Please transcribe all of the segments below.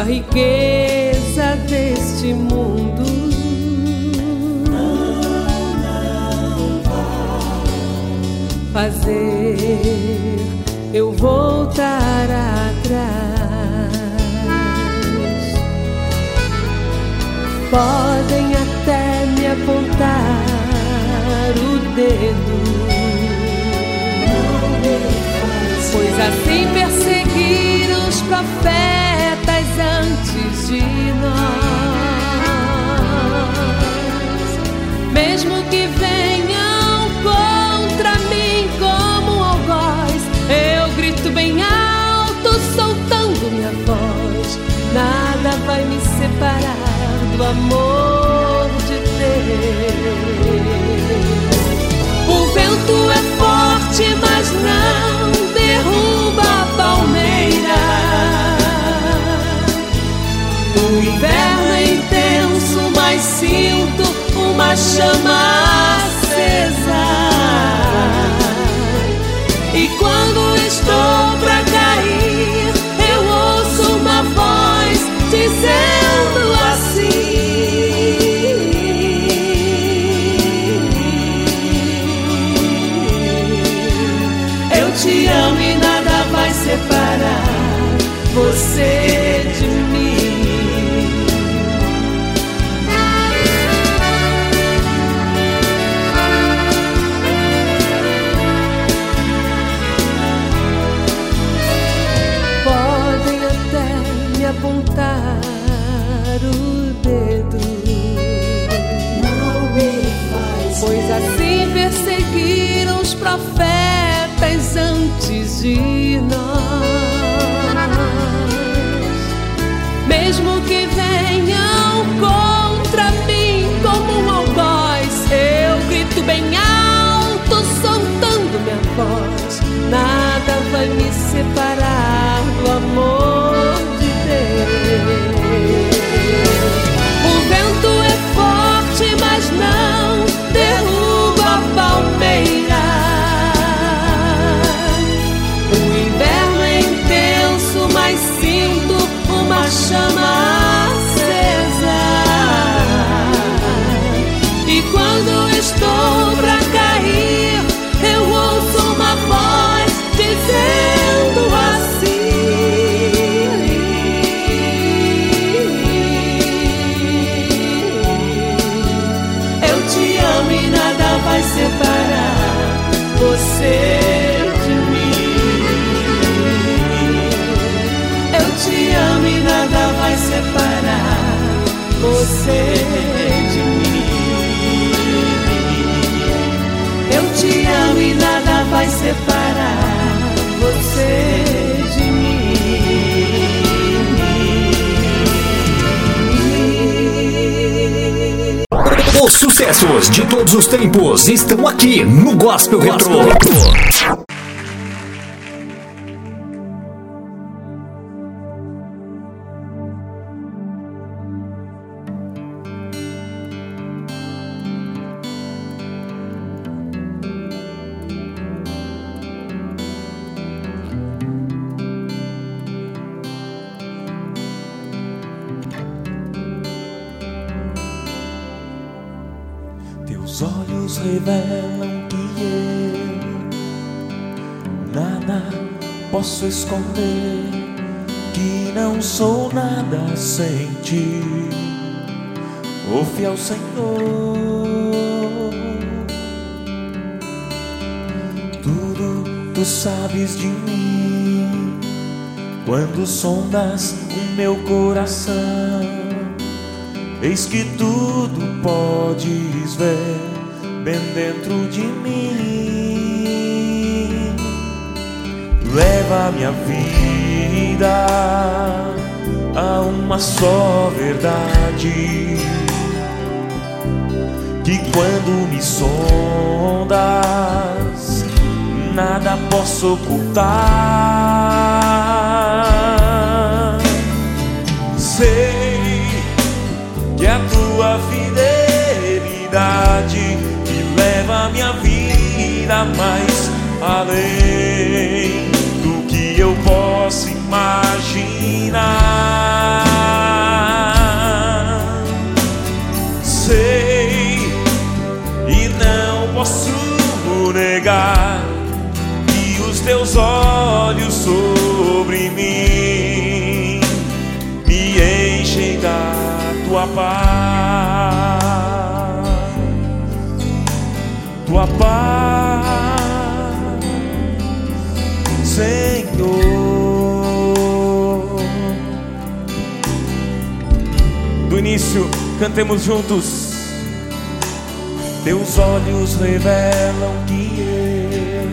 riqueza deste mundo. Não vai fazer eu voltar atrás. Podem até me apontar o dedo, pois assim perseguiram os profetas antes de nós. Mesmo que venham contra mim como algoz, eu grito bem alto, soltando minha voz. Nada vai me separar do amor de Deus. O vento é forte, mas não derruba a palmeira. O inverno é intenso, mas sinto uma chama acesa. E quando estou pra cair, eu ouço uma voz dizendo assim: eu te amo e nada vai separar você de mim. Podem até me apontar o dedo, pois assim perseguiram os profetas antes de nós. Mesmo que venham contra mim como um algoz, eu grito bem alto, soltando minha voz. Nada vai me separar do amor de Deus. O vento é forte, mas não derruba a palmeira. O inverno é intenso, mas sinto uma chama acesa. E quando estou pra cair, eu ouço uma voz dizendo assim: eu te amo e nada vai separar você de mim. Eu te amo e nada vai separar você de mim. Eu te amo e nada vai separar você de mim. Os sucessos de todos os tempos estão aqui no Gospel Retro. Teus olhos revelam que eu nada posso esconder, que não sou nada sem ti, ó fiel Senhor. Tudo tu sabes de mim, quando sondas o meu coração. Eis que tudo podes ver bem dentro de mim. Leva minha vida a uma só verdade, que quando me sondas, nada posso ocultar. Sei que a tua fidelidade que leva a minha vida mais além do que eu posso imaginar. teus olhos sobre mim me enchem da tua paz, Senhor. Do início, cantemos juntos. Teus olhos revelam que eu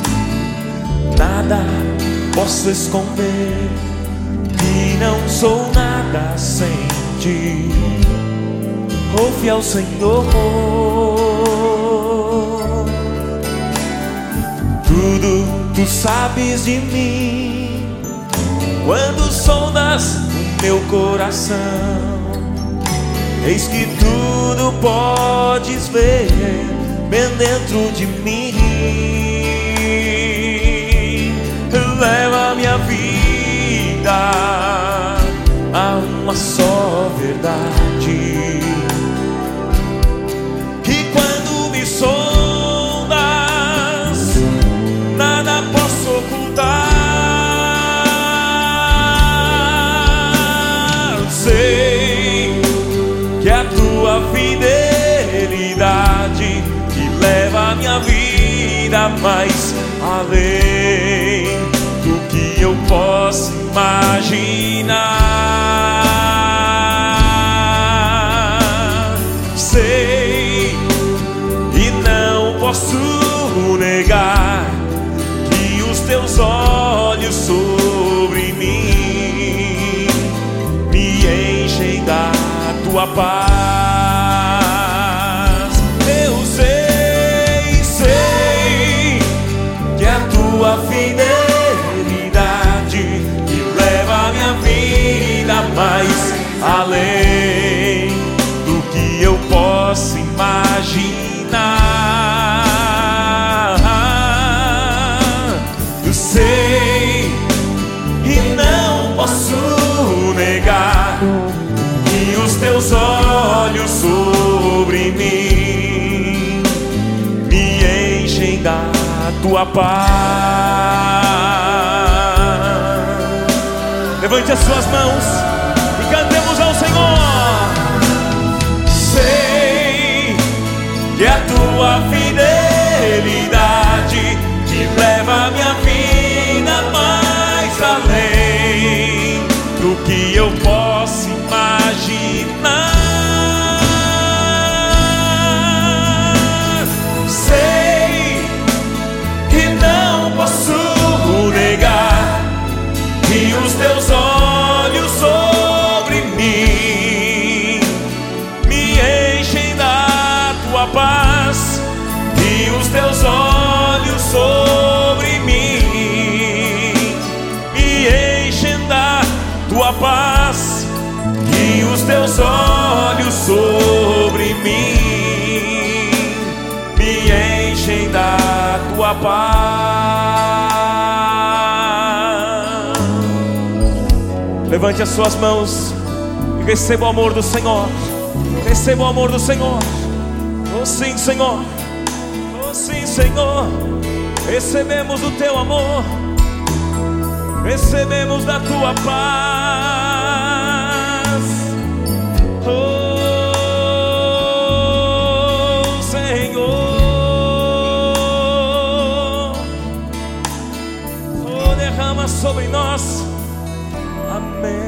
nada posso esconder, que não sou nada sem ti, oh fiel Senhor. Tudo tu sabes de mim, quando sondas o meu coração. Eis que tudo podes ver bem dentro de mim. Leva minha vida a uma só verdade, que quando me sondas nada posso ocultar. Sei que a tua fidelidade que leva a minha vida mais além do que eu posso imaginar. Sei e não posso negar que os teus olhos sobre mim me enchem da tua paz. Eu sei que a tua fidelidade que leva a minha vida mais além do que eu posso imaginar. Eu sei e não posso negar que os teus olhos sobre mim me enchem da tua paz. Levante as suas mãos e cantemos ao Senhor. Sei que a tua fidelidade que leva a minha vida mais além do que eu posso imaginar. Sei que não posso negar que os teus olhos sobre mim me enchem da tua paz, que os teus olhos sobre mim me enchem da tua paz, que os teus olhos sobre mim me enchem da tua paz. Levante as suas mãos e receba o amor do Senhor. Receba o amor do Senhor. Oh sim, Senhor. Oh sim, Senhor. Recebemos o teu amor, recebemos da tua paz. Oh Senhor, oh derrama sobre nós. Amém.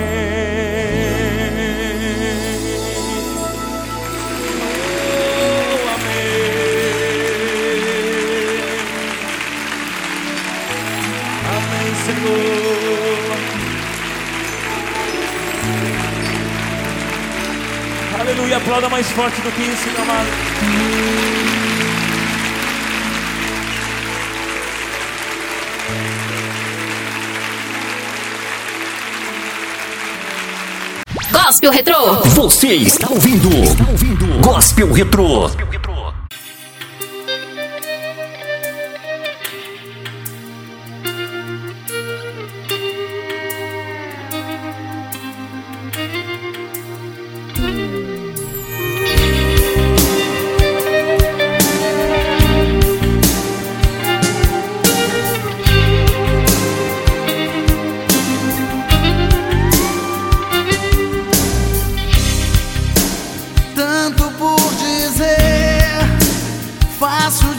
Oh, amém. Amém, Senhor. Aleluia, aplauda mais forte do que isso, meu amado. Gospel Retrô. Você está ouvindo Gospel Retrô.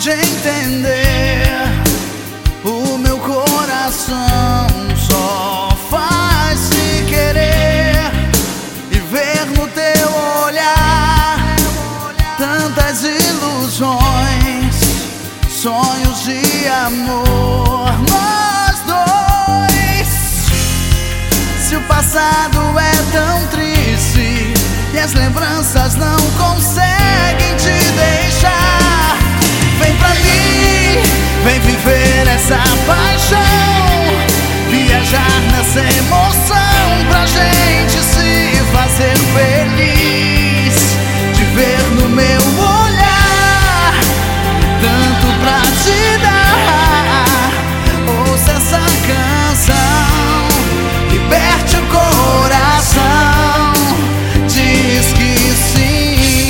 de entender. O meu coração só faz se querer e ver no teu olhar tantas ilusões, sonhos de amor. Nós dois. Se o passado é tão triste e as lembranças não conseguem te deixar, vem pra mim, vem viver essa paixão, viajar nessa emoção pra gente se fazer feliz, te ver no meu olhar, tanto pra te dar. Ouça essa canção, liberte o coração, diz que sim.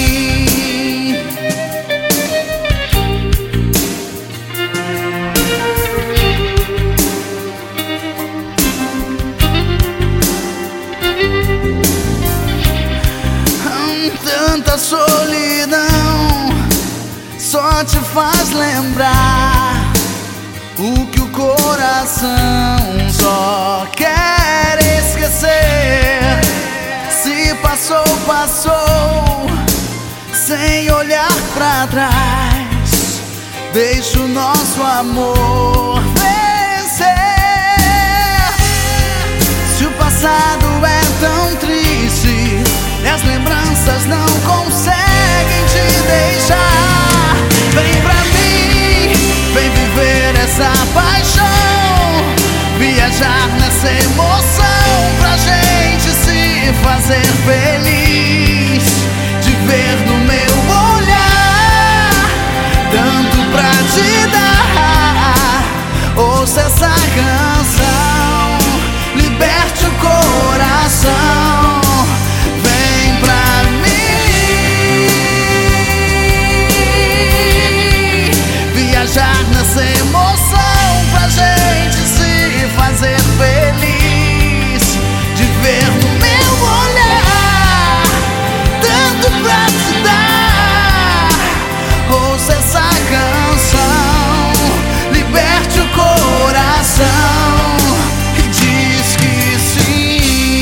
Tanta solidão só te faz lembrar o que o coração só quer esquecer. Se passou, passou, sem olhar pra trás, deixa o nosso amor vencer. Se o passado é tão triste e as lembranças não conseguem te deixar, vem pra mim, vem viver essa paixão, viajar nessa emoção pra gente se fazer feliz, te ver no meu olhar, tanto pra te dar. Ouça essa canção, liberte o coração, vem pra mim, viajar nessa emoção pra gente se fazer feliz, de ver no meu olhar, tanto pra te dar. Ouça essa canção, liberte o coração e diz que sim.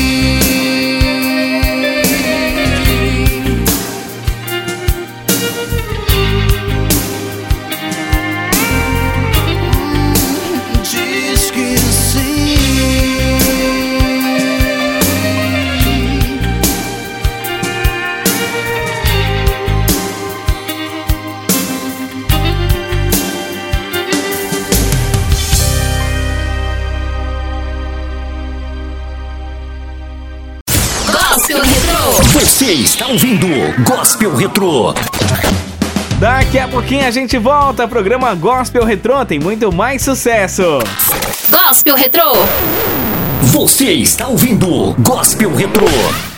Diz que sim. Gospel Retrô. Você está ouvindo Gospel Retrô. Daqui a pouquinho a gente volta. Programa Gospel Retrô tem muito mais sucesso. Gospel Retrô. Você está ouvindo Gospel Retrô.